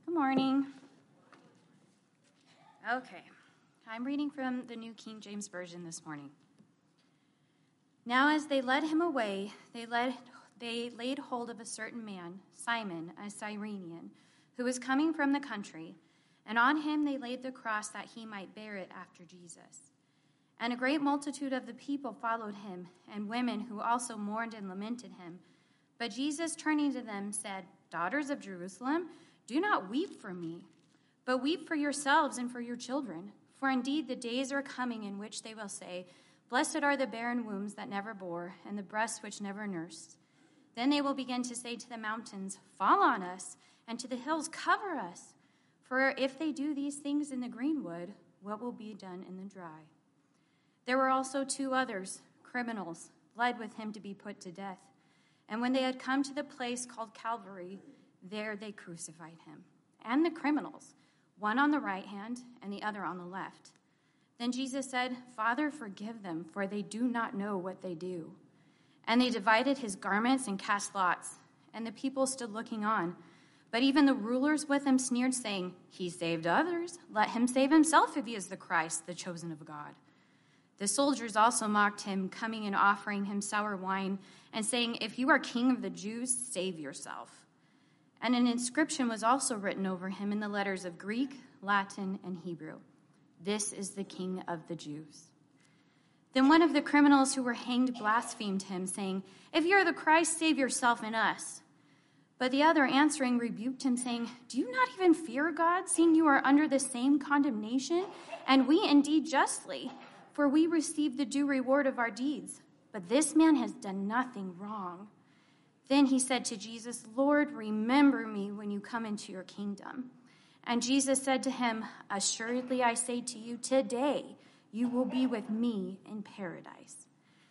Good morning. Okay, I'm reading from the New King James Version this morning. Now as they led him away, they laid hold of a certain man, Simon, a Cyrenian, who was coming from the country, and on him they laid the cross that he might bear it after Jesus. And a great multitude of the people followed him, and women who also mourned and lamented him. But Jesus, turning to them, said, "Daughters of Jerusalem, do not weep for me, but weep for yourselves and for your children. For indeed the days are coming in which they will say, 'Blessed are the barren wombs that never bore, and the breasts which never nursed.' Then they will begin to say to the mountains, 'Fall on us,' and to the hills, 'Cover us.' For if they do these things in the green wood, what will be done in the dry?" There were also 2 others, criminals, led with him to be put to death. And when they had come to the place called Calvary, there they crucified him, and the criminals, one on the right hand and the other on the left. Then Jesus said, "Father, forgive them, for they do not know what they do." And they divided his garments and cast lots, and the people stood looking on. But even the rulers with him sneered, saying, "He saved others. Let him save himself if he is the Christ, the chosen of God." The soldiers also mocked him, coming and offering him sour wine, and saying, "If you are king of the Jews, save yourself." And an inscription was also written over him in the letters of Greek, Latin, and Hebrew: "This is the King of the Jews." Then one of the criminals who were hanged blasphemed him, saying, "If you are the Christ, save yourself and us." But the other answering rebuked him, saying, "Do you not even fear God, seeing you are under the same condemnation? And we indeed justly, for we receive the due reward of our deeds. But this man has done nothing wrong." Then he said to Jesus, "Lord, remember me when you come into your kingdom." And Jesus said to him, "Assuredly I say to you, today you will be with me in paradise."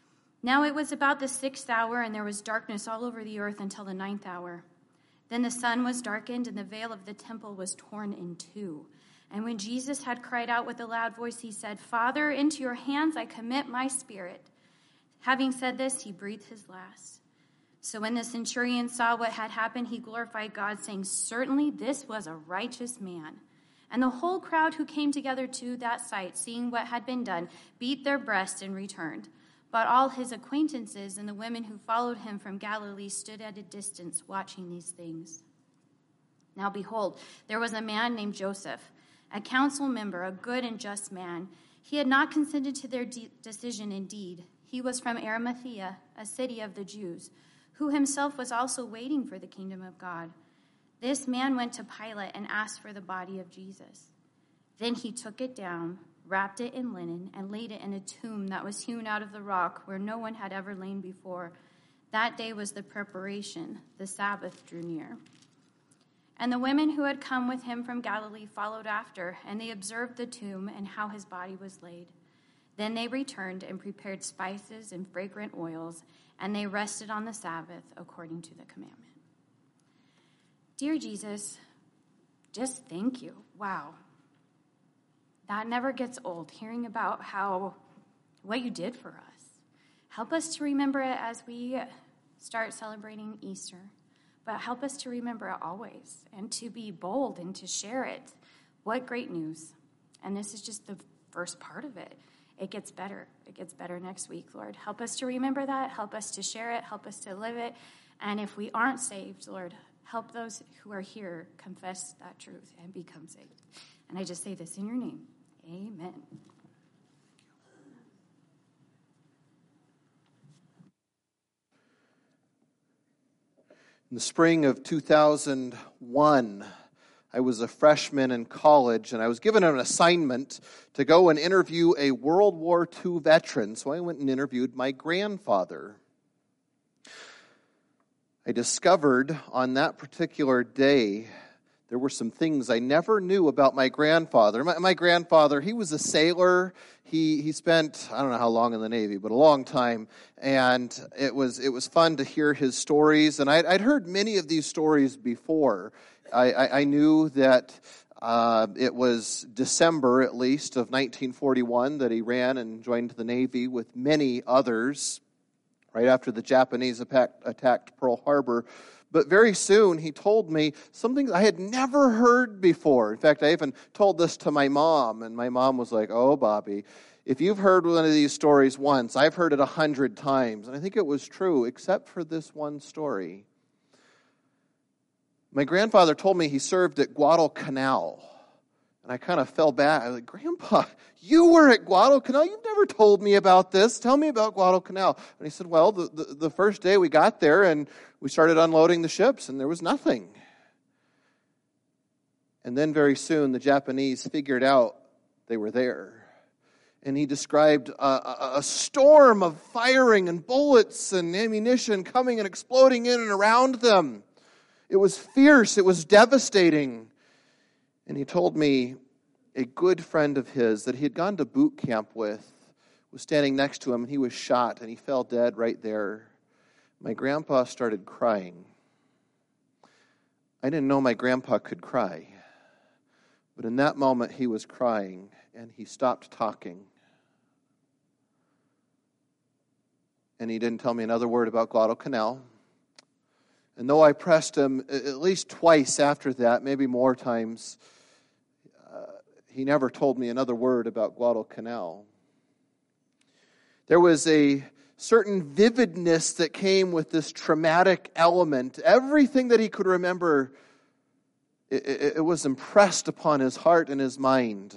Now it was about the 6th hour, and there was darkness all over the earth until the 9th hour. Then the sun was darkened, and the veil of the temple was torn in two. And when Jesus had cried out with a loud voice, he said, "Father, into your hands I commit my spirit." Having said this, he breathed his last. So when the centurion saw what had happened, he glorified God, saying, "Certainly this was a righteous man." And the whole crowd who came together to that sight, seeing what had been done, beat their breasts and returned. But all his acquaintances and the women who followed him from Galilee stood at a distance, watching these things. Now behold, there was a man named Joseph, a council member, a good and just man. He had not consented to their decision indeed. He was from Arimathea, a city of the Jews, who himself was also waiting for the kingdom of God. This man went to Pilate and asked for the body of Jesus. Then he took it down, wrapped it in linen, and laid it in a tomb that was hewn out of the rock where no one had ever lain before. That day was the preparation. The Sabbath drew near. And the women who had come with him from Galilee followed after, and they observed the tomb and how his body was laid. Then they returned and prepared spices and fragrant oils, and they rested on the Sabbath according to the commandment. Dear Jesus, just thank you. Wow. That never gets old, hearing about what you did for us. Help us to remember it as we start celebrating Easter, but help us to remember it always and to be bold and to share it. What great news. And this is just the first part of it. It gets better. It gets better next week, Lord. Help us to remember that. Help us to share it. Help us to live it. And if we aren't saved, Lord, help those who are here confess that truth and become saved. And I just say this in your name. Amen. In the spring of 2001, I was a freshman in college, and I was given an assignment to go and interview a World War II veteran. So I went and interviewed my grandfather. I discovered on that particular day there were some things I never knew about my grandfather. My grandfather, he was a sailor. He spent, I don't know how long in the Navy, but a long time. And it was fun to hear his stories. And I'd heard many of these stories before. I knew that it was December, at least, of 1941 that he ran and joined the Navy with many others. right after the Japanese attacked Pearl Harbor. But very soon he told me something I had never heard before. In fact, I even told this to my mom, and my mom was like, "Oh, Bobby, if you've heard one of these stories once, I've heard it 100 times." And I think it was true, except for this one story. My grandfather told me he served at Guadalcanal. And I kind of fell back. I was like, "Grandpa, you were at Guadalcanal? You've never told me about this. Tell me about Guadalcanal." And he said, "Well, the first day we got there and we started unloading the ships and there was nothing. And then very soon the Japanese figured out they were there." And he described a storm of firing and bullets and ammunition coming and exploding in and around them. It was fierce. It was devastating. And he told me a good friend of his that he had gone to boot camp with was standing next to him, and he was shot, and he fell dead right there. My grandpa started crying. I didn't know my grandpa could cry. But in that moment, he was crying, and he stopped talking. And he didn't tell me another word about Guadalcanal. And though I pressed him at least twice after that, maybe more times, he never told me another word about Guadalcanal. There was a certain vividness that came with this traumatic element. Everything that he could remember, it was impressed upon his heart and his mind.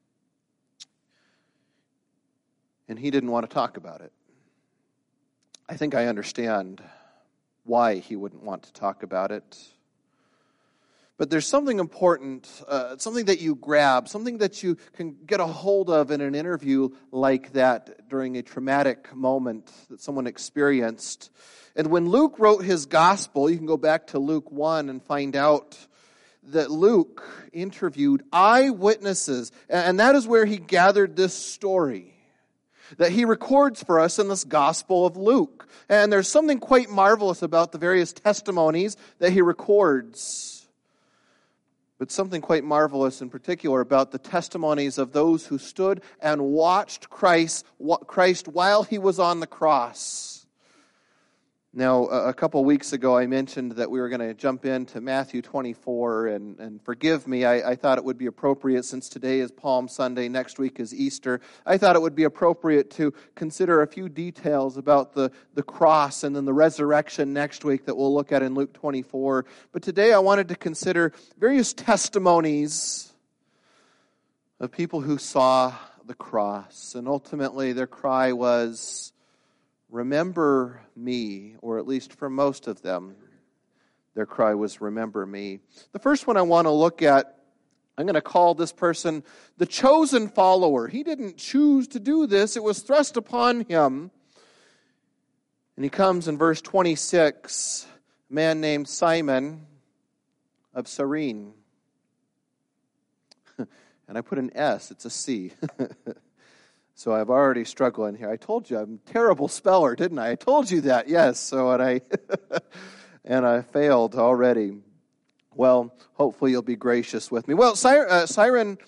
And he didn't want to talk about it. I think I understand why he wouldn't want to talk about it. But there's something important, something that you grab, something that you can get a hold of in an interview like that during a traumatic moment that someone experienced. And when Luke wrote his gospel, you can go back to Luke 1 and find out that Luke interviewed eyewitnesses. And that is where he gathered this story that he records for us in this Gospel of Luke. And there's something quite marvelous about the various testimonies that he records. But something quite marvelous in particular about the testimonies of those who stood and watched Christ while he was on the cross. Now, a couple weeks ago, I mentioned that we were going to jump into Matthew 24, and forgive me, I thought it would be appropriate, since today is Palm Sunday, next week is Easter, I thought it would be appropriate to consider a few details about the cross and then the resurrection next week that we'll look at in Luke 24. But today I wanted to consider various testimonies of people who saw the cross, and ultimately their cry was, "Remember me," or at least for most of them, their cry was, "Remember me." The first one I want to look at, I'm going to call this person the chosen follower. He didn't choose to do this. It was thrust upon him. And he comes in verse 26, a man named Simon of Cyrene. And I put an S, it's a C. So I've already struggled in here. I told you I'm a terrible speller, didn't I? I told you that, yes. So and I failed already. Well, hopefully you'll be gracious with me. Well, Simon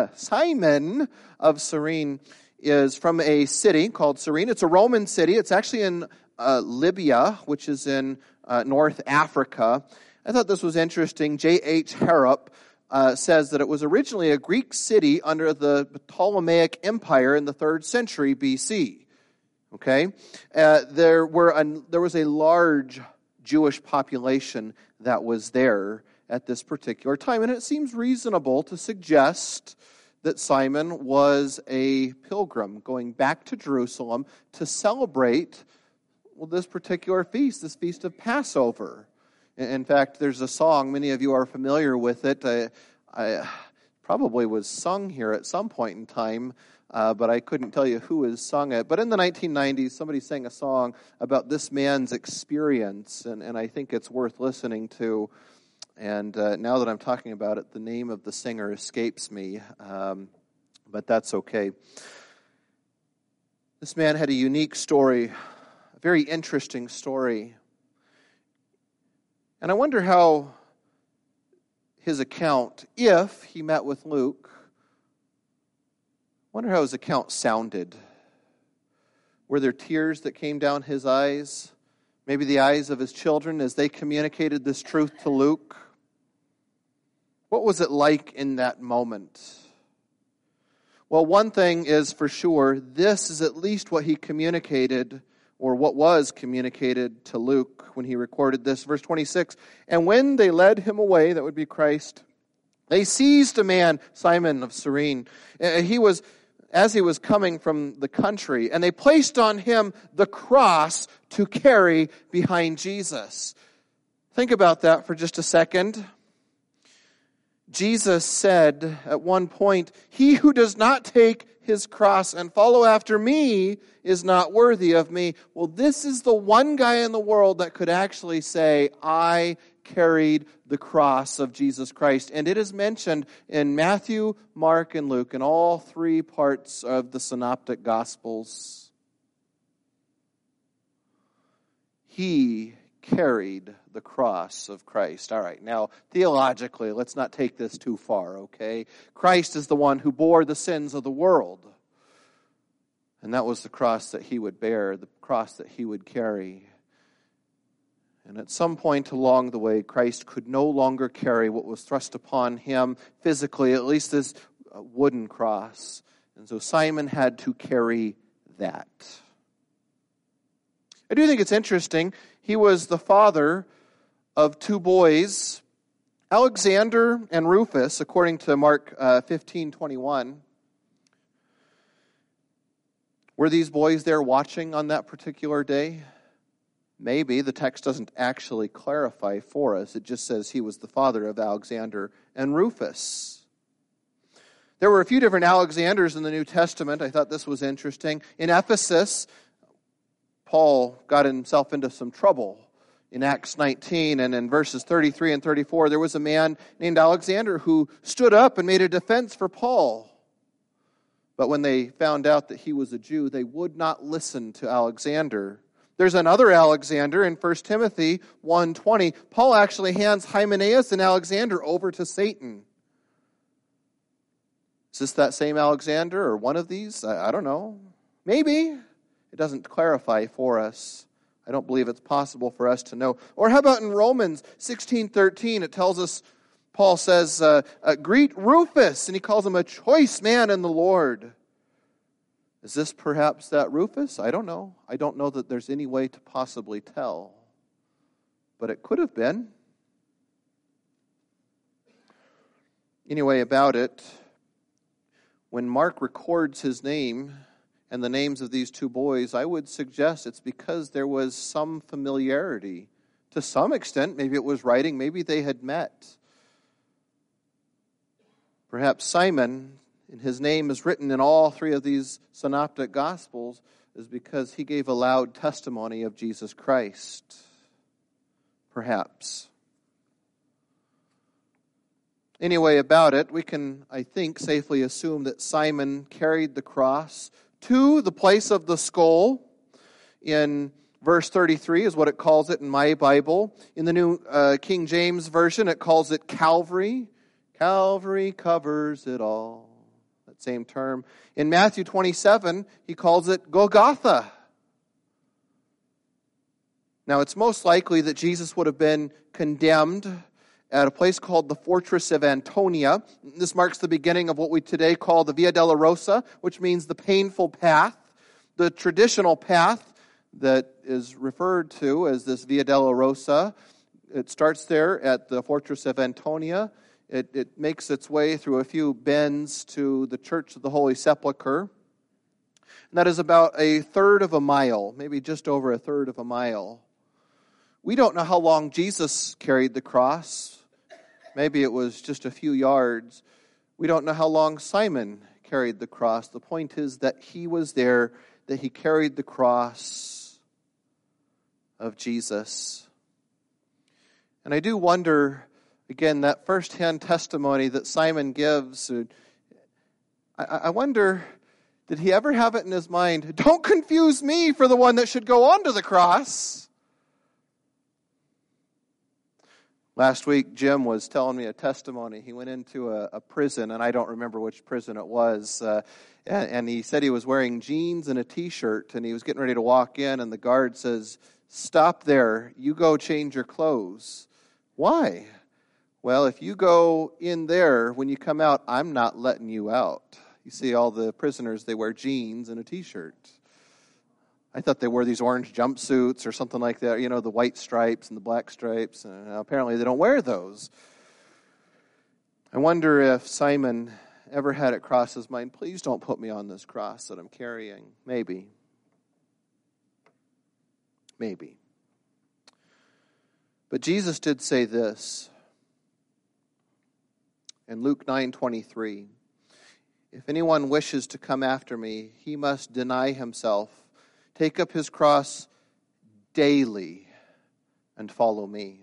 of Cyrene is from a city called Cyrene. It's a Roman city. It's actually in Libya, which is in North Africa. I thought this was interesting. J.H. Harrop says that it was originally a Greek city under the Ptolemaic Empire in the 3rd century BC. Okay? There was a large Jewish population that was there at this particular time, and it seems reasonable to suggest that Simon was a pilgrim going back to Jerusalem to celebrate this particular feast, this feast of Passover. In fact, there's a song, many of you are familiar with it. I probably was sung here at some point in time, but I couldn't tell you who has sung it. But in the 1990s, somebody sang a song about this man's experience, and I think it's worth listening to. And now that I'm talking about it, the name of the singer escapes me, but that's okay. This man had a unique story, a very interesting story. And I wonder how his account, if he met with Luke, I wonder how his account sounded. Were there tears that came down his eyes? Maybe the eyes of his children as they communicated this truth to Luke? What was it like in that moment? Well, one thing is for sure, this is at least what he communicated, or what was communicated to Luke when he recorded this. Verse 26, and when they led him away, that would be Christ, they seized a man, Simon of Cyrene. As he was coming from the country, and they placed on him the cross to carry behind Jesus. Think about that for just a second. Jesus said at one point, he who does not take his cross and follow after me is not worthy of me. Well, this is the one guy in the world that could actually say, I carried the cross of Jesus Christ. And it is mentioned in Matthew, Mark, and Luke, in all three parts of the Synoptic Gospels. He carried the cross of Christ. All right, now, theologically, let's not take this too far, okay? Christ is the one who bore the sins of the world. And that was the cross that he would bear, the cross that he would carry. And at some point along the way, Christ could no longer carry what was thrust upon him physically, at least this wooden cross. And so Simon had to carry that. I do think it's interesting. He was the father of two boys, Alexander and Rufus, according to Mark 15:21. Were these boys there watching on that particular day? Maybe. The text doesn't actually clarify for us. It just says he was the father of Alexander and Rufus. There were a few different Alexanders in the New Testament. I thought this was interesting. In Ephesus, Paul got himself into some trouble. In Acts 19 and in verses 33 and 34, there was a man named Alexander who stood up and made a defense for Paul. But when they found out that he was a Jew, they would not listen to Alexander. There's another Alexander in 1 Timothy 1:20. Paul actually hands Hymenaeus and Alexander over to Satan. Is this that same Alexander or one of these? I don't know. Maybe. It doesn't clarify for us. I don't believe it's possible for us to know. Or how about in Romans 16:13? It tells us, Paul says, greet Rufus, and he calls him a choice man in the Lord. Is this perhaps that Rufus? I don't know. I don't know that there's any way to possibly tell. But it could have been. Anyway, about it, when Mark records his name and the names of these two boys, I would suggest it's because there was some familiarity. To some extent, maybe it was writing, maybe they had met. Perhaps Simon, and his name is written in all three of these synoptic gospels, is because he gave a loud testimony of Jesus Christ. Perhaps. Anyway, about it, we can, I think, safely assume that Simon carried the cross to the place of the skull. In verse 33 is what it calls it in my Bible. In the New King James Version, it calls it Calvary. Calvary covers it all. That same term. In Matthew 27, he calls it Golgotha. Now, it's most likely that Jesus would have been condemned at a place called the Fortress of Antonia. This marks the beginning of what we today call the Via Dolorosa, which means the painful path. The traditional path that is referred to as this Via Dolorosa, it starts there at the Fortress of Antonia. It makes its way through a few bends to the Church of the Holy Sepulchre. And that is about a third of a mile, maybe just over a third of a mile. We don't know how long Jesus carried the cross. Maybe it was just a few yards. We don't know how long Simon carried the cross. The point is that he was there, that he carried the cross of Jesus. And I do wonder, again, that first-hand testimony that Simon gives, I wonder, did he ever have it in his mind, don't confuse me for the one that should go onto the cross? Last week, Jim was telling me a testimony. He went into a prison, and I don't remember which prison it was, and he said he was wearing jeans and a T-shirt, and he was getting ready to walk in, and the guard says, "Stop there. You go change your clothes." "Why?" "Well, if you go in there, when you come out, I'm not letting you out." You see, all the prisoners, they wear jeans and a T-shirt. I thought they wore these orange jumpsuits or something like that, the white stripes and the black stripes. Apparently they don't wear those. I wonder if Simon ever had it cross his mind, please don't put me on this cross that I'm carrying. Maybe. But Jesus did say this in Luke 9:23. "If anyone wishes to come after me, he must deny himself, take up his cross daily, and follow me."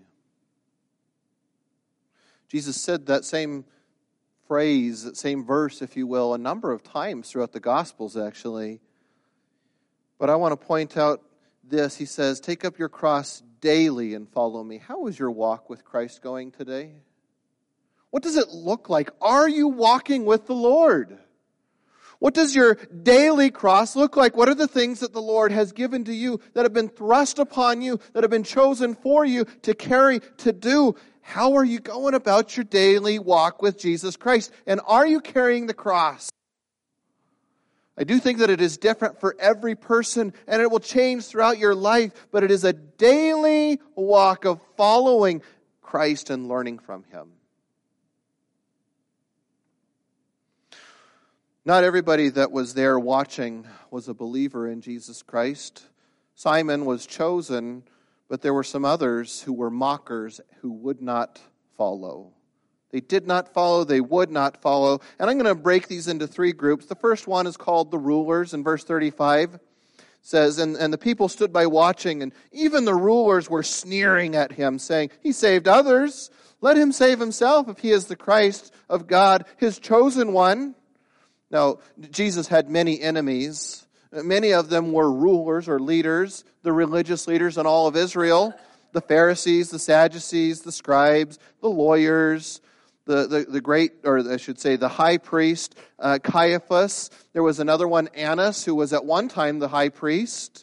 Jesus said that same phrase, that same verse, if you will, a number of times throughout the Gospels, actually. But I want to point out this. He says, take up your cross daily and follow me. How is your walk with Christ going today? What does it look like? Are you walking with the Lord? What does your daily cross look like? What are the things that the Lord has given to you, that have been thrust upon you, that have been chosen for you to carry, to do? How are you going about your daily walk with Jesus Christ? And are you carrying the cross? I do think that it is different for every person, and it will change throughout your life, but it is a daily walk of following Christ and learning from Him. Not everybody that was there watching was a believer in Jesus Christ. Simon was chosen, but there were some others who were mockers who would not follow. They did not follow, they would not follow. And I'm going to break these into three groups. The first one is called the rulers in verse 35. It says, and the people stood by watching, and even the rulers were sneering at him, saying, "He saved others. Let him save himself if he is the Christ of God, his chosen one." Now, Jesus had many enemies. Many of them were rulers or leaders, the religious leaders in all of Israel, the Pharisees, the Sadducees, the scribes, the lawyers, the great, or I should say the high priest, Caiaphas. There was another one, Annas, who was at one time the high priest.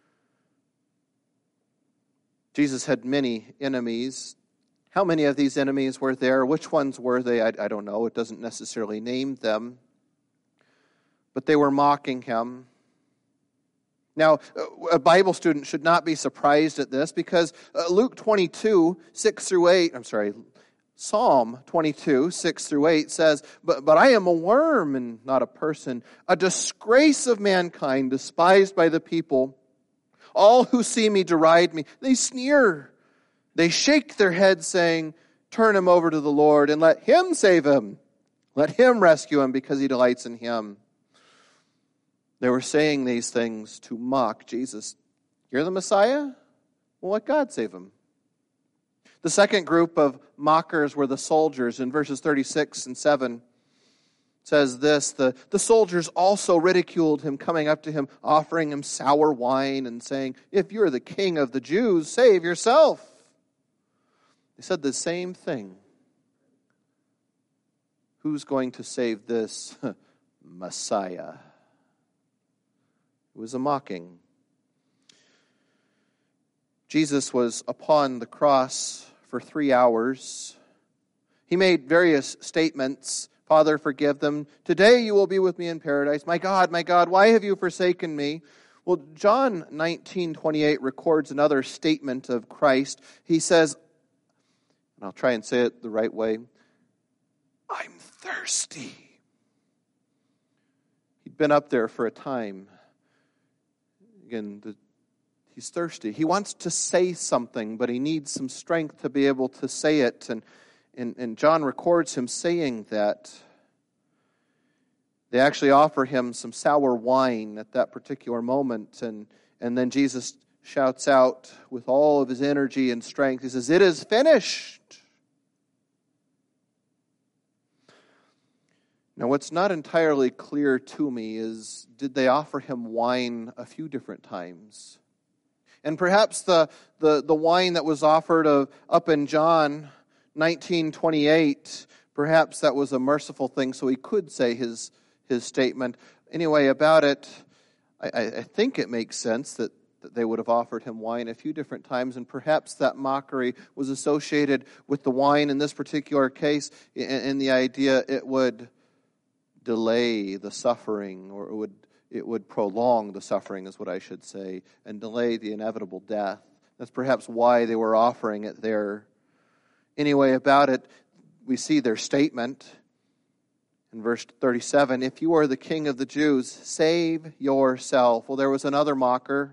Jesus had many enemies. How many of these enemies were there? Which ones were they? I don't know. It doesn't necessarily name them. But they were mocking him. Now, a Bible student should not be surprised at this, because Luke 22, 6 through 8, Psalm 22, 6 through 8 says, but I am a worm and not a person, a disgrace of mankind, despised by the people. All who see me deride me. They sneer. They shake their heads, saying, turn him over to the Lord and let him save him. Let him rescue him, because he delights in him. They were saying these things to mock Jesus. You're the Messiah? Well, let God save him. The second group of mockers were the soldiers. In verses 36 and 7 says this, the soldiers also ridiculed him, coming up to him, offering him sour wine and saying, if you're the king of the Jews, save yourself. They said the same thing. Who's going to save this Messiah? It was a mocking. Jesus was upon the cross for 3 hours. He made various statements. Father, forgive them. Today you will be with me in paradise. My God, why have you forsaken me? Well, John 19:28 records another statement of Christ. He says, and I'll try and say it the right way, I'm thirsty. He'd been up there for a time. Again, he's thirsty. He wants to say something, but he needs some strength to be able to say it. And John records him saying that. They actually offer him some sour wine at that particular moment. And then Jesus shouts out with all of his energy and strength. He says, it is finished. Now, what's not entirely clear to me is, did they offer him wine a few different times? And perhaps the wine that was offered up in John 19:28, perhaps that was a merciful thing, so he could say his statement. Anyway, about it, I think it makes sense that they would have offered him wine a few different times, and perhaps that mockery was associated with the wine in this particular case, in the idea it would delay the suffering, or it would prolong the suffering, is what I should say, and delay the inevitable death. That's perhaps why they were offering it there. Anyway, about it, we see their statement in verse 37, if you are the king of the Jews, save yourself. Well, there was another mocker.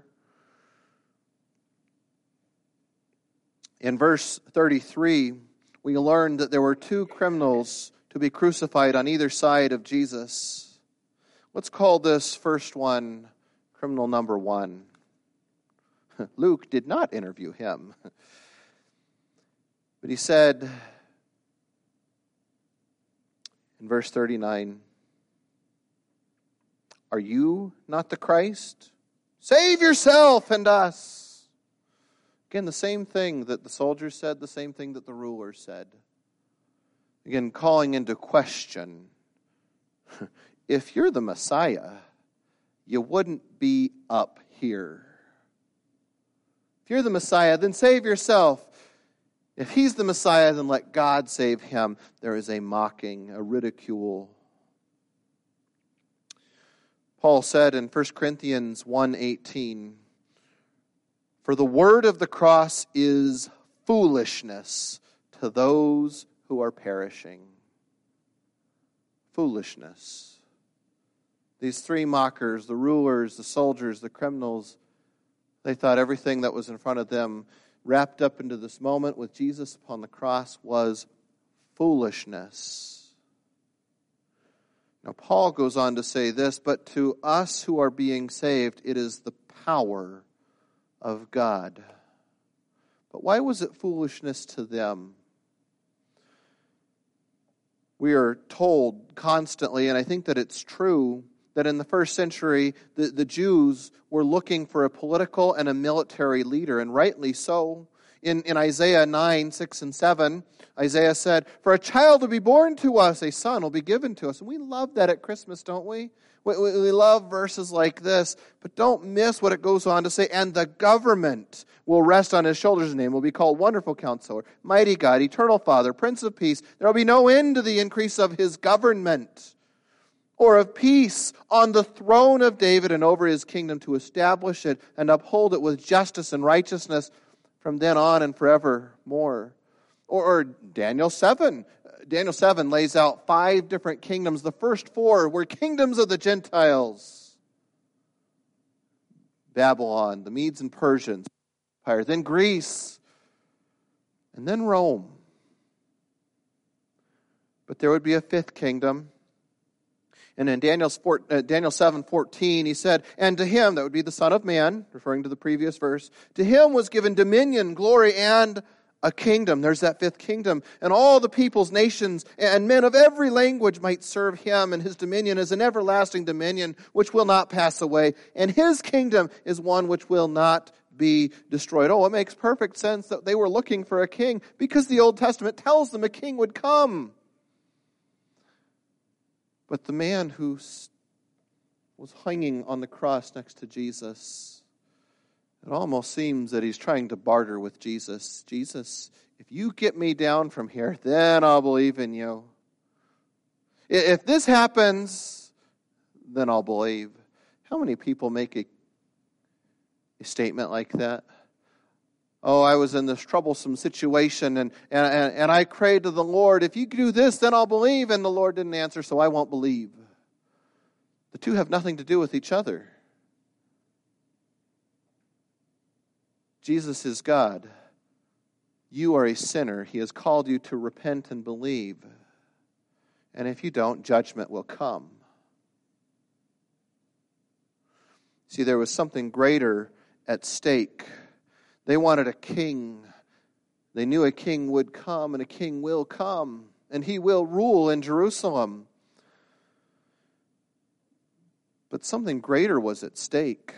In verse 33, we learn that there were two criminals to be crucified on either side of Jesus. Let's call this first one criminal number 1. Luke did not interview him. But he said in verse 39, are you not the Christ? Save yourself and us. Again, the same thing that the soldiers said, the same thing that the rulers said. Again, calling into question, if you're the Messiah, you wouldn't be up here. If you're the Messiah, then save yourself. If he's the Messiah, then let God save him. There is a mocking, a ridicule. Paul said in 1 Corinthians 1:18, for the word of the cross is foolishness to those who are perishing. Foolishness. These three mockers, the rulers, the soldiers, the criminals, they thought everything that was in front of them wrapped up into this moment with Jesus upon the cross was foolishness. Now, Paul goes on to say this, but to us who are being saved, it is the power of God. But why was it foolishness to them? We are told constantly, and I think that it's true, that in the first century, the Jews were looking for a political and a military leader, and rightly so. In Isaiah 9, 6, and 7, Isaiah said, for a child will be born to us, a son will be given to us. And we love that at Christmas, don't we? We love verses like this, but don't miss what it goes on to say, and the government will rest on his shoulders. His name will be called Wonderful Counselor, Mighty God, Eternal Father, Prince of Peace. There will be no end to the increase of his government, or of peace on the throne of David and over his kingdom, to establish it and uphold it with justice and righteousness from then on and forevermore. Or Daniel 7. Daniel 7 lays out 5 different kingdoms. The first 4 were kingdoms of the Gentiles. Babylon, the Medes and Persians, then Greece, and then Rome. But there would be a 5th kingdom. And in Daniel 7:14, he said, and to him, that would be the Son of Man, referring to the previous verse, to him was given dominion, glory, and a kingdom. There's that 5th kingdom. And all the peoples, nations, and men of every language might serve him. And his dominion is an everlasting dominion which will not pass away. And his kingdom is one which will not be destroyed. Oh, it makes perfect sense that they were looking for a king, because the Old Testament tells them a king would come. But the man who was hanging on the cross next to Jesus, it almost seems that he's trying to barter with Jesus. Jesus, if you get me down from here, then I'll believe in you. If this happens, then I'll believe. How many people make a statement like that? Oh, I was in this troublesome situation, and I prayed to the Lord, if you do this, then I'll believe. And the Lord didn't answer, so I won't believe. The two have nothing to do with each other. Jesus is God. You are a sinner. He has called you to repent and believe. And if you don't, judgment will come. See, there was something greater at stake. They wanted a king. They knew a king would come, and a king will come, and he will rule in Jerusalem. But something greater was at stake.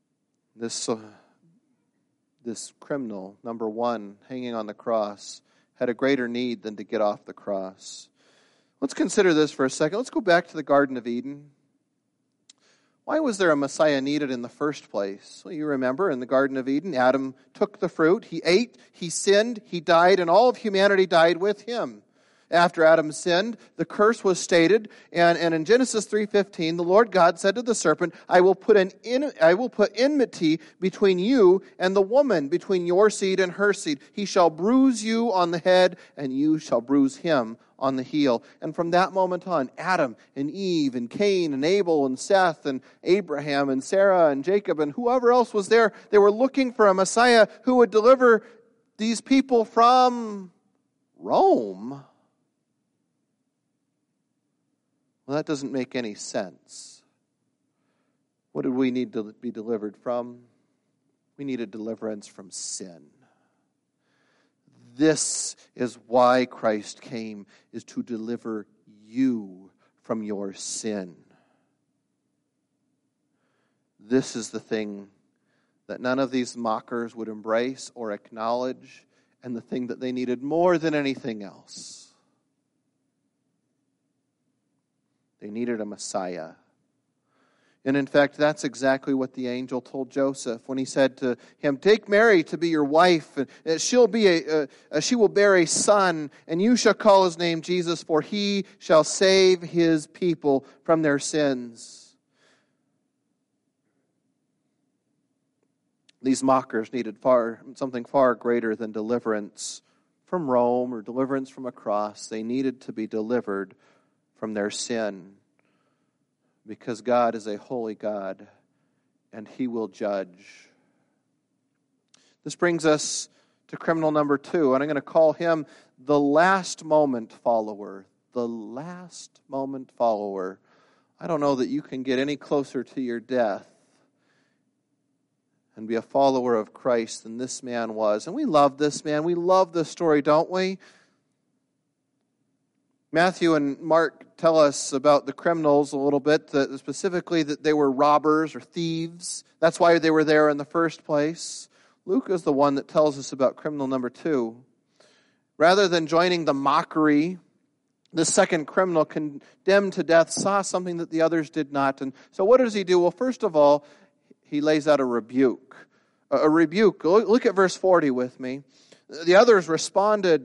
This criminal, number 1, hanging on the cross, had a greater need than to get off the cross. Let's consider this for a second. Let's go back to the Garden of Eden. Why was there a Messiah needed in the first place? Well, you remember in the Garden of Eden, Adam took the fruit, he ate, he sinned, he died, and all of humanity died with him. After Adam sinned, the curse was stated, and in Genesis 3:15, the Lord God said to the serpent, I will put enmity between you and the woman, between your seed and her seed. He shall bruise you on the head, and you shall bruise him on the heel. And from that moment on, Adam and Eve and Cain and Abel and Seth and Abraham and Sarah and Jacob and whoever else was there, they were looking for a Messiah who would deliver these people from Rome. Well, that doesn't make any sense. What did we need to be delivered from? We needed deliverance from sin. This is why Christ came, is to deliver you from your sin. This is the thing that none of these mockers would embrace or acknowledge, and the thing that they needed more than anything else. They needed a Messiah. And in fact, that's exactly what the angel told Joseph when he said to him, take Mary to be your wife, and she will bear a son, and you shall call his name Jesus, for he shall save his people from their sins. These mockers needed something far greater than deliverance from Rome or deliverance from a cross. They needed to be delivered from their sin, because God is a holy God and he will judge. This brings us to criminal number 2, and I'm going to call him the last moment follower. The last moment follower. I don't know that you can get any closer to your death and be a follower of Christ than this man was. And we love this man. We love this story, don't we? Matthew and Mark tell us about the criminals a little bit, specifically that they were robbers or thieves. That's why they were there in the first place. Luke is the one that tells us about criminal number 2. Rather than joining the mockery, the second criminal condemned to death saw something that the others did not. And so what does he do? Well, first of all, he lays out a rebuke. A rebuke. Look at verse 40 with me. The other responded,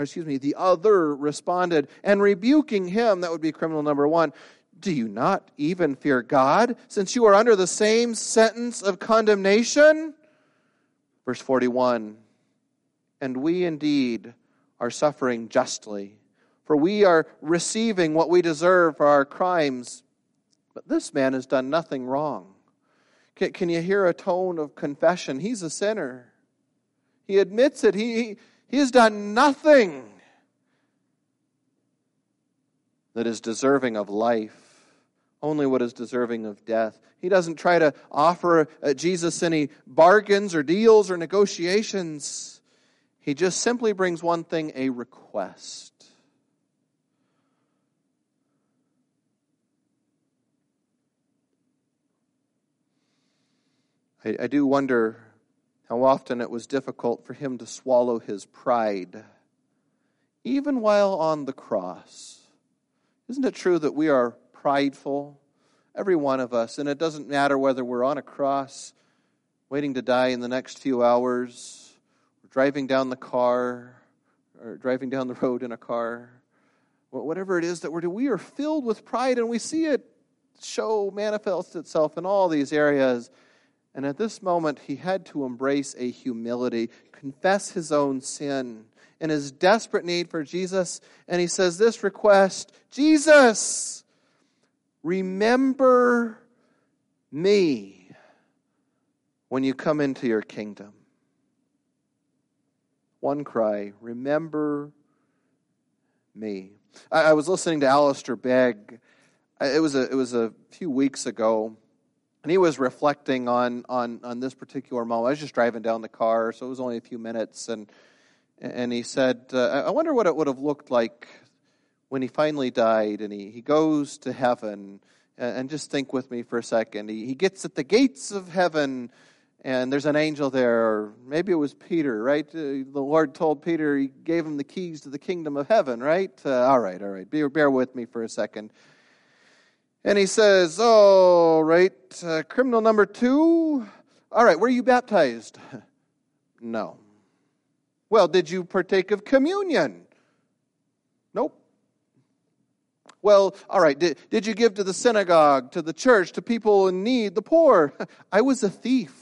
and rebuking him, that would be criminal number 1. Do you not even fear God, since you are under the same sentence of condemnation? Verse 41, and we indeed are suffering justly, for we are receiving what we deserve for our crimes. But this man has done nothing wrong. Can you hear a tone of confession? He's a sinner. He admits it. He has done nothing that is deserving of life, only what is deserving of death. He doesn't try to offer Jesus any bargains or deals or negotiations. He just simply brings one thing, a request. I do wonder how often it was difficult for him to swallow his pride, even while on the cross. Isn't it true that we are prideful? Every one of us. And it doesn't matter whether we're on a cross, waiting to die in the next few hours, or driving down the road in a car. Whatever it is that we're doing, we are filled with pride, and we see it manifest itself in all these areas. And at this moment, he had to embrace a humility, confess his own sin and his desperate need for Jesus. And he says this request, Jesus, remember me when you come into your kingdom. One cry, remember me. I was listening to Alistair Begg. It was a few weeks ago. And he was reflecting on this particular moment. I was just driving down the car, so it was only a few minutes. And he said, I wonder what it would have looked like when he finally died and he goes to heaven. And just think with me for a second. He gets at the gates of heaven, and there's an angel there, or maybe it was Peter, right? The Lord told Peter, he gave him the keys to the kingdom of heaven, right? All right. Bear with me for a second. And he says, oh, right, criminal number 2. All right, were you baptized? No. Well, did you partake of communion? Nope. Well, all right, did you give to the synagogue, to the church, to people in need, the poor? I was a thief.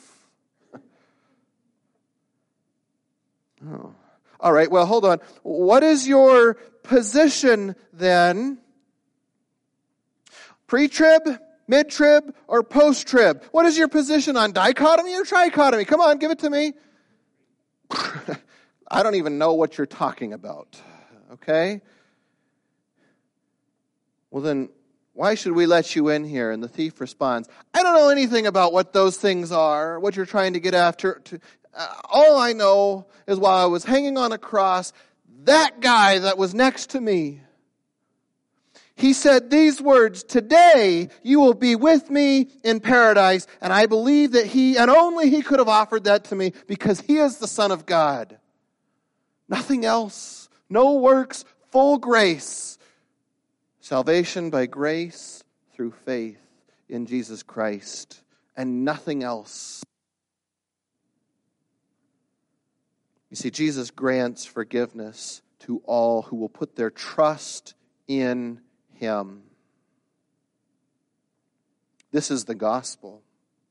Oh. All right, well, hold on. What is your position then? Pre-trib, mid-trib, or post-trib? What is your position on dichotomy or trichotomy? Come on, give it to me. I don't even know what you're talking about. Okay? Well then, why should we let you in here? And the thief responds, I don't know anything about what those things are, what you're trying to get after. All I know is while I was hanging on a cross, that guy that was next to me, he said these words, today you will be with me in paradise. And I believe that he, and only he could have offered that to me because he is the Son of God. Nothing else. No works, full grace. Salvation by grace through faith in Jesus Christ and nothing else. You see, Jesus grants forgiveness to all who will put their trust in Him. This is the gospel.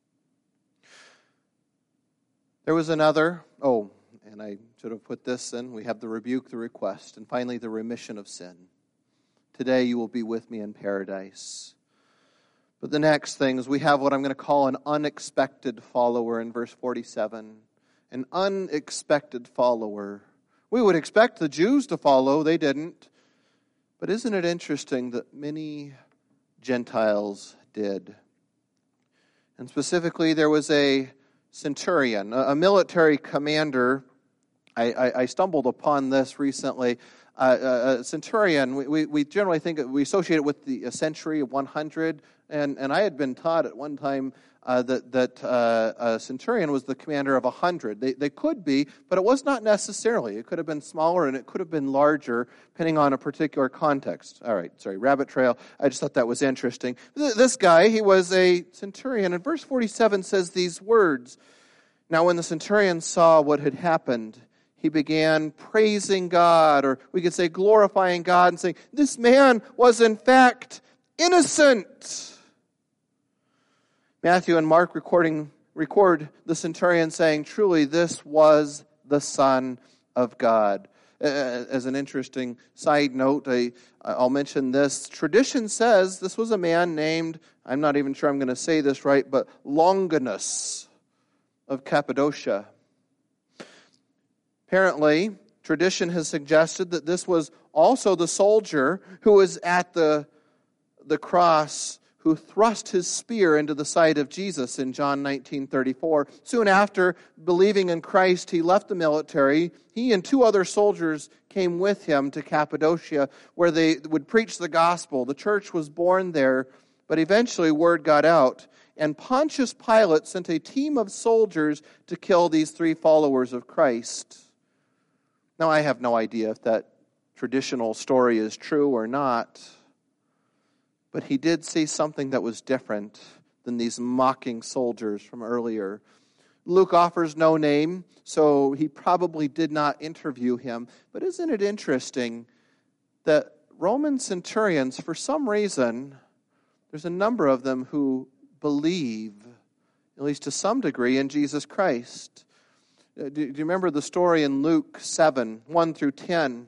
There was another, and I should have put this in. We have the rebuke, the request, and finally the remission of sin. Today you will be with me in paradise. But the next thing is we have what I'm going to call an unexpected follower in verse 47. An unexpected follower. We would expect the Jews to follow. They didn't. But isn't it interesting that many Gentiles did? And specifically, there was a centurion, a military commander. I stumbled upon this recently. A centurion, we generally think, we associate it with the century of 100. And I had been taught at one time that a centurion was the commander of 100. They could be, but it was not necessarily. It could have been smaller and it could have been larger, depending on a particular context. All right, sorry, rabbit trail. I just thought that was interesting. This guy, he was a centurion, and verse 47 says these words. Now, when the centurion saw what had happened, he began praising God, or we could say glorifying God, and saying, this man was in fact innocent. Matthew and Mark record the centurion saying, truly, this was the Son of God. As an interesting side note, I'll mention this. Tradition says this was a man named, I'm not even sure I'm going to say this right, but Longinus of Cappadocia. Apparently, tradition has suggested that this was also the soldier who was at the cross, who thrust his spear into the side of Jesus in John 19:34. Soon after believing in Christ, he left the military. He and 2 other soldiers came with him to Cappadocia, where they would preach the gospel. The church was born there, but eventually word got out, and Pontius Pilate sent a team of soldiers to kill these 3 followers of Christ. Now, I have no idea if that traditional story is true or not, but he did see something that was different than these mocking soldiers from earlier. Luke offers no name, so he probably did not interview him. But isn't it interesting that Roman centurions, for some reason, there's a number of them who believe, at least to some degree, in Jesus Christ. Do you remember the story in Luke 7, 1 through 10?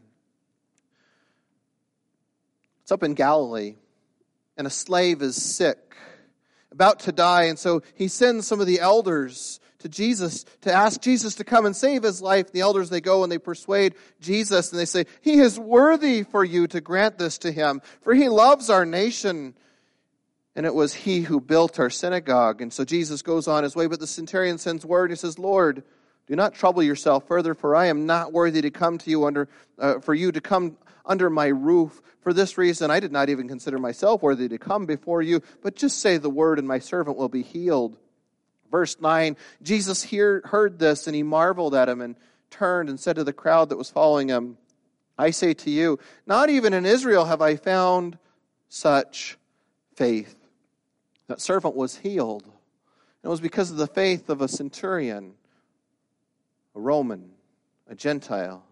It's up in Galilee. And a slave is sick, about to die. And so he sends some of the elders to Jesus to ask Jesus to come and save his life. The elders, they go and they persuade Jesus and they say, he is worthy for you to grant this to him, for he loves our nation. And it was he who built our synagogue. And so Jesus goes on his way, but the centurion sends word. He says, Lord, do not trouble yourself further, for I am not worthy to come to you for you to come under my roof. For this reason, I did not even consider myself worthy to come before you, but just say the word and my servant will be healed. Verse 9, Jesus heard this, and he marveled at him and turned and said to the crowd that was following him, I say to you, not even in Israel have I found such faith. That servant was healed. It was because of the faith of a centurion, a Roman, a Gentile.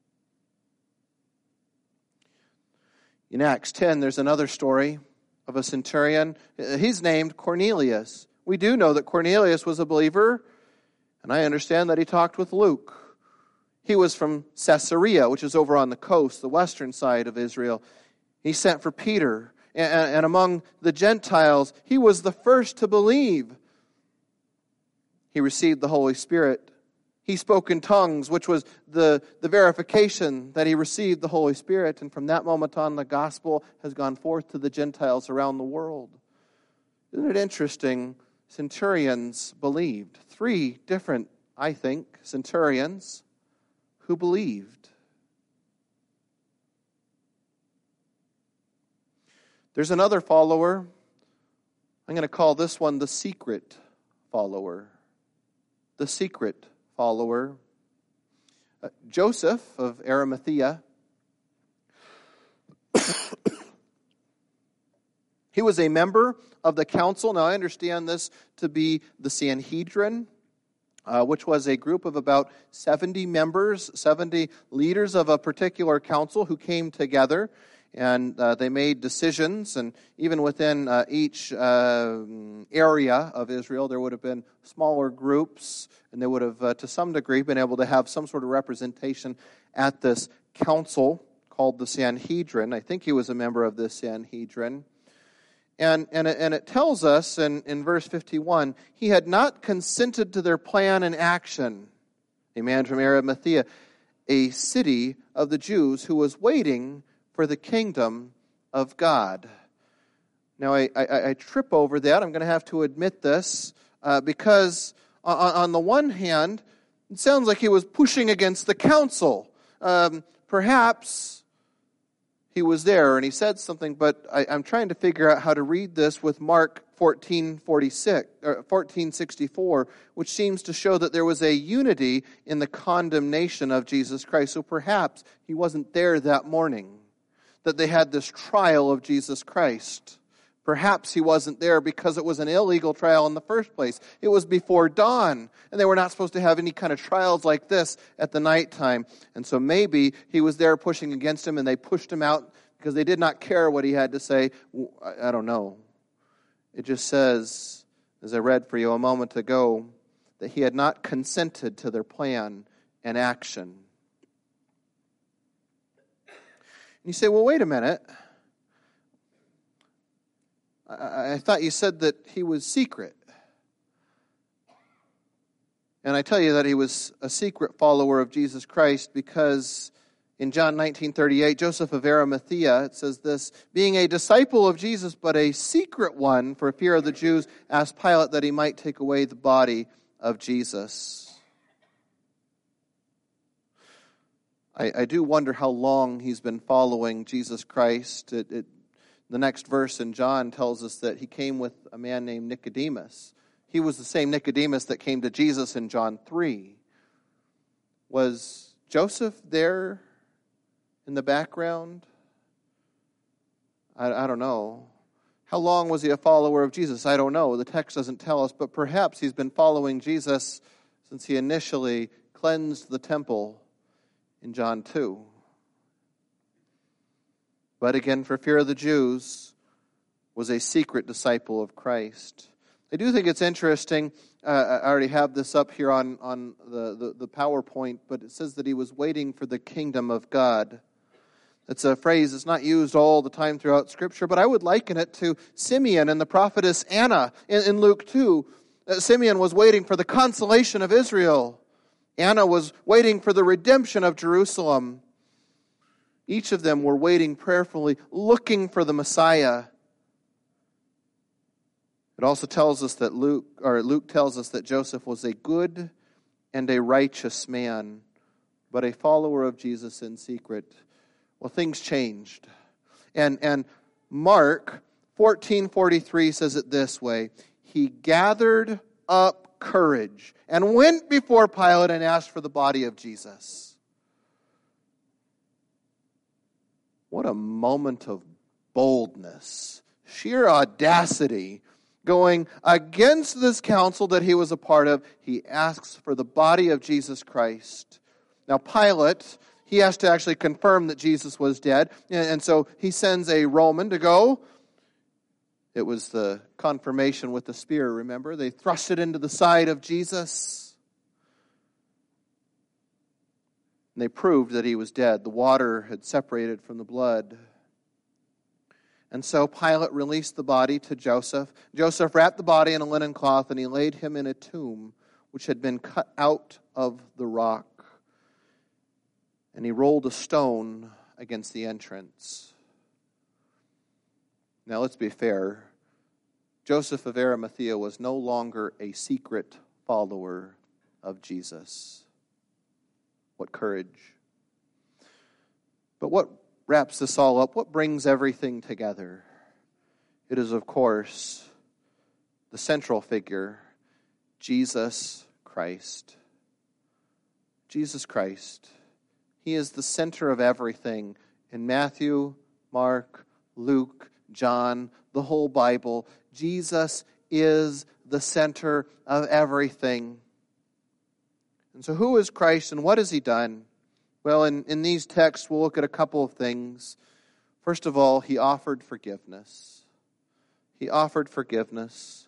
In Acts 10, there's another story of a centurion. He's named Cornelius. We do know that Cornelius was a believer, and I understand that he talked with Luke. He was from Caesarea, which is over on the coast, the western side of Israel. He sent for Peter, and among the Gentiles, he was the first to believe. He received the Holy Spirit. He spoke in tongues, which was the verification that he received the Holy Spirit. And from that moment on, the gospel has gone forth to the Gentiles around the world. Isn't it interesting? Centurions believed. 3 different, I think, centurions who believed. There's another follower. I'm going to call this one the secret follower. The secret follower. Joseph of Arimathea. He was a member of the council. Now I understand this to be the Sanhedrin, which was a group of about 70 members, 70 leaders of a particular council who came together, and they made decisions. And even within each area of Israel, there would have been smaller groups, and they would have, to some degree, been able to have some sort of representation at this council called the Sanhedrin. I think he was a member of this Sanhedrin. And it tells us in verse 51, he had not consented to their plan and action. A man from Arimathea, a city of the Jews, who was waiting for the kingdom of God. Now, I trip over that. I'm going to have to admit this, because on the one hand, it sounds like he was pushing against the council. Perhaps he was there and he said something, but I'm trying to figure out how to read this with Mark 14:64, which seems to show that there was a unity in the condemnation of Jesus Christ. So perhaps he wasn't there that morning, that they had this trial of Jesus Christ. Perhaps he wasn't there because it was an illegal trial in the first place. It was before dawn, and they were not supposed to have any kind of trials like this at the nighttime. And so maybe he was there pushing against him, and they pushed him out because they did not care what he had to say. I don't know. It just says, as I read for you a moment ago, that he had not consented to their plan and action. And you say, well, wait a minute. I thought you said that he was secret. And I tell you that he was a secret follower of Jesus Christ because in John 19:38, Joseph of Arimathea, it says this, being a disciple of Jesus, but a secret one for fear of the Jews, asked Pilate that he might take away the body of Jesus. I do wonder how long he's been following Jesus Christ. The next verse in John tells us that he came with a man named Nicodemus. He was the same Nicodemus that came to Jesus in John 3. Was Joseph there in the background? I don't know. How long was he a follower of Jesus? I don't know. The text doesn't tell us, but perhaps he's been following Jesus since he initially cleansed the temple in John 2. But again, for fear of the Jews, was a secret disciple of Christ. I do think it's interesting. I already have this up here on the PowerPoint, but it says that he was waiting for the kingdom of God. It's a phrase that's not used all the time throughout Scripture, but I would liken it to Simeon and the prophetess Anna in Luke 2. Simeon was waiting for the consolation of Israel. Anna was waiting for the redemption of Jerusalem. Each of them were waiting prayerfully, looking for the Messiah. It also tells us that Luke tells us that Joseph was a good and a righteous man, but a follower of Jesus in secret. Well, things changed. And Mark 14:43 says it this way, he gathered up courage and went before Pilate and asked for the body of Jesus. What a moment of boldness, sheer audacity. Going against this council that he was a part of, he asks for the body of Jesus Christ. Now Pilate, he has to actually confirm that Jesus was dead, and so he sends a Roman to go. It was the confirmation with the spear, remember? They thrust it into the side of Jesus. And they proved that he was dead. The water had separated from the blood. And so Pilate released the body to Joseph. Joseph wrapped the body in a linen cloth, and he laid him in a tomb which had been cut out of the rock. And he rolled a stone against the entrance. Now let's be fair. Joseph of Arimathea was no longer a secret follower of Jesus. What courage. But what wraps this all up? What brings everything together? It is, of course, the central figure, Jesus Christ. Jesus Christ. He is the center of everything in Matthew, Mark, Luke, John, the whole Bible. Jesus is the center of everything. And so who is Christ and what has he done? Well, in these texts, we'll look at a couple of things. First of all, he offered forgiveness. He offered forgiveness.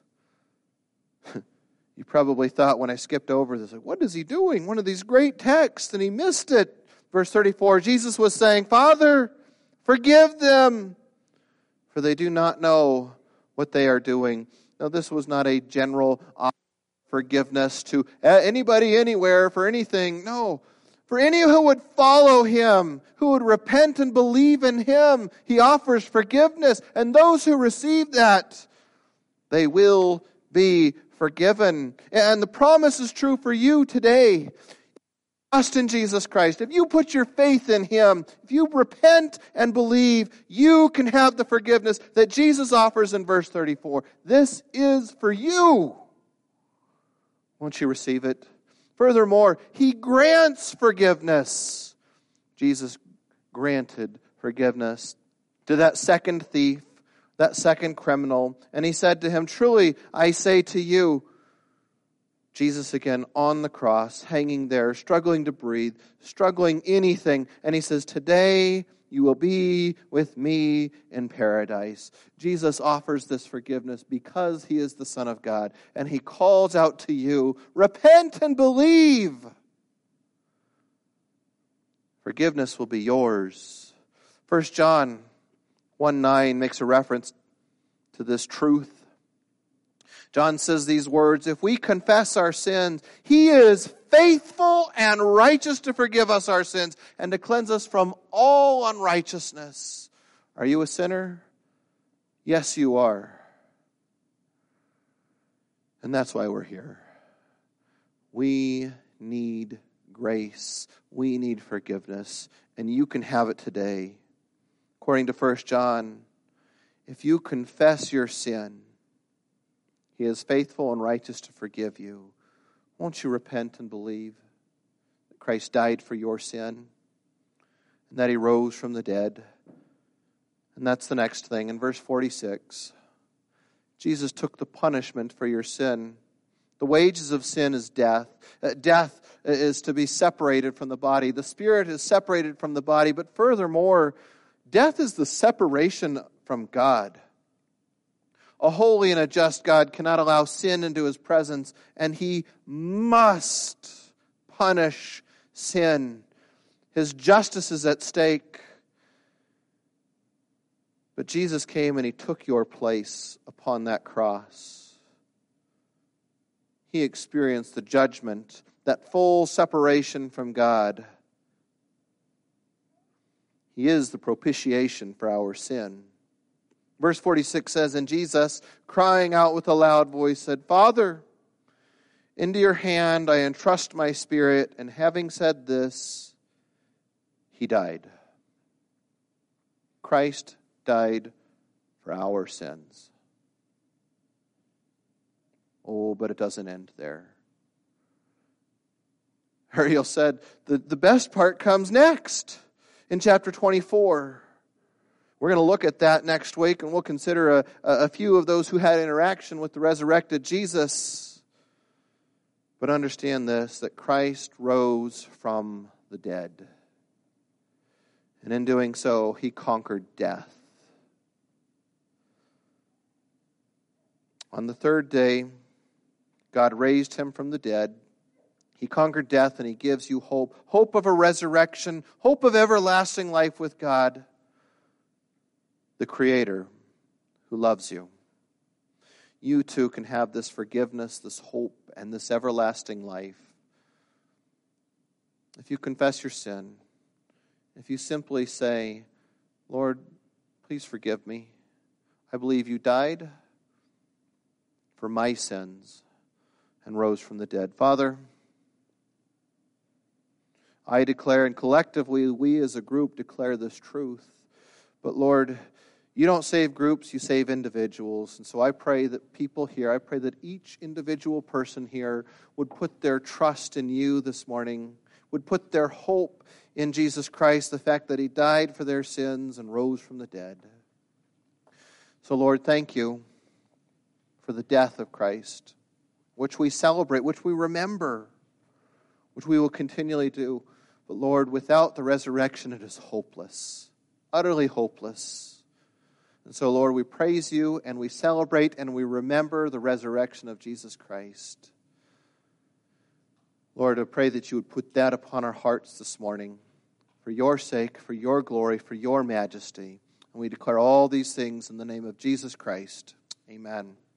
You probably thought when I skipped over this, like, what is he doing? One of these great texts, and he missed it. Verse 34, Jesus was saying, Father, forgive them, for they do not know what they are doing. Now, this was not a general forgiveness to anybody, anywhere, for anything. No. For any who would follow him, who would repent and believe in him, he offers forgiveness. And those who receive that, they will be forgiven. And the promise is true for you today. Trust in Jesus Christ. If you put your faith in him, if you repent and believe, you can have the forgiveness that Jesus offers in verse 34. This is for you. Won't you receive it? Furthermore, he grants forgiveness. Jesus granted forgiveness to that second thief, that second criminal. And he said to him, truly, I say to you, Jesus again on the cross, hanging there, struggling to breathe, struggling anything. And he says, today you will be with me in paradise. Jesus offers this forgiveness because he is the Son of God. And he calls out to you, repent and believe. Forgiveness will be yours. 1 John 1:9 makes a reference to this truth. John says these words, if we confess our sins, he is faithful and righteous to forgive us our sins and to cleanse us from all unrighteousness. Are you a sinner? Yes, you are. And that's why we're here. We need grace. We need forgiveness. And you can have it today. According to 1 John, if you confess your sin, he is faithful and righteous to forgive you. Won't you repent and believe that Christ died for your sin and that he rose from the dead? And that's the next thing. In verse 46, Jesus took the punishment for your sin. The wages of sin is death. Death is to be separated from the body. The spirit is separated from the body. But furthermore, death is the separation from God. A holy and a just God cannot allow sin into his presence, and he must punish sin. His justice is at stake. But Jesus came and he took your place upon that cross. He experienced the judgment, that full separation from God. He is the propitiation for our sin. Verse 46 says, and Jesus, crying out with a loud voice, said, Father, into your hand I entrust my spirit. And having said this, he died. Christ died for our sins. Oh, but it doesn't end there. Ariel said, the best part comes next in chapter 24. We're going to look at that next week, and we'll consider a few of those who had interaction with the resurrected Jesus. But understand this, that Christ rose from the dead. And in doing so, he conquered death. On the third day, God raised him from the dead. He conquered death, and he gives you hope. Hope of a resurrection, hope of everlasting life with God, the Creator who loves you. You too can have this forgiveness, this hope, and this everlasting life. If you confess your sin, if you simply say, Lord, please forgive me. I believe you died for my sins and rose from the dead. Father, I declare, and collectively we as a group declare this truth. But Lord, you don't save groups, you save individuals. And so I pray that people here, I pray that each individual person here would put their trust in you this morning, would put their hope in Jesus Christ, the fact that he died for their sins and rose from the dead. So Lord, thank you for the death of Christ, which we celebrate, which we remember, which we will continually do. But Lord, without the resurrection, it is hopeless, utterly hopeless. And so, Lord, we praise you and we celebrate and we remember the resurrection of Jesus Christ. Lord, I pray that you would put that upon our hearts this morning for your sake, for your glory, for your majesty. And we declare all these things in the name of Jesus Christ. Amen.